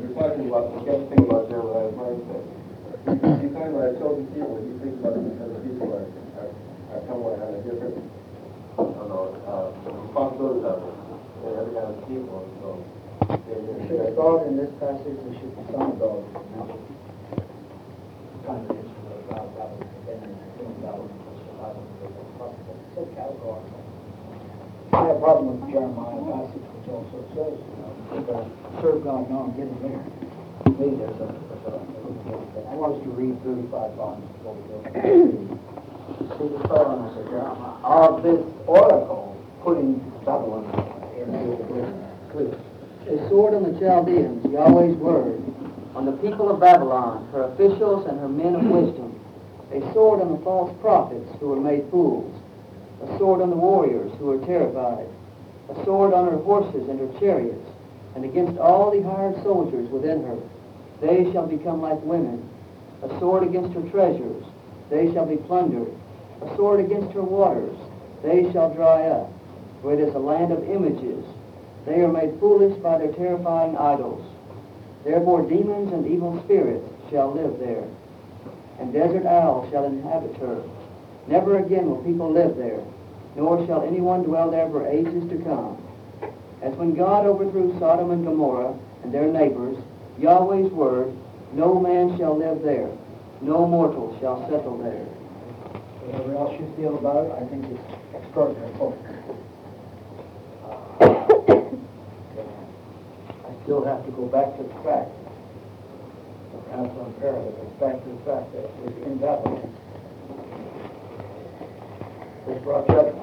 we're talking about, we kept thinking about Jeremiah's mindset. He's talking about our chosen people, and he thinks about the chosen people are somewhat on a different, I don't know, responsibility level than every other people. So, we should have thought in this passage there should be some of those. Contradiction of God, God, and God, so categorical. I have a problem with the Jeremiah passage, which also says, serve God now and get him there. To me, I want us to read 35 volumes before we go. See the thoroughness of Jeremiah. Of this oracle putting Babylon into oblivion. A sword on the Chaldeans, Yahweh's word, on the people of Babylon, her officials and her men of wisdom. A sword on the false prophets who were made fools. A sword on the warriors who are terrified. A sword on her horses and her chariots, and against all the hired soldiers within her. They shall become like women. A sword against her treasures. They shall be plundered. A sword against her waters. They shall dry up. For it is a land of images. They are made foolish by their terrifying idols. Therefore demons and evil spirits shall live there, and desert owls shall inhabit her. Never again will people live there, nor shall anyone dwell there for ages to come. As when God overthrew Sodom and Gomorrah and their neighbors, Yahweh's word, no man shall live there, no mortal shall settle there. Whatever else you feel about it, I think it's extraordinary book. I still have to go back to the fact, perhaps unparalleled, but back to the fact that it was in Babylon. This brought judgment.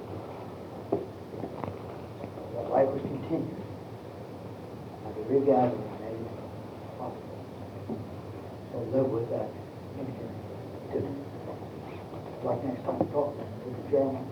That life was continued. And the regathering made possible. So live with that in here today. Like next time we talk, look at Jeremiah.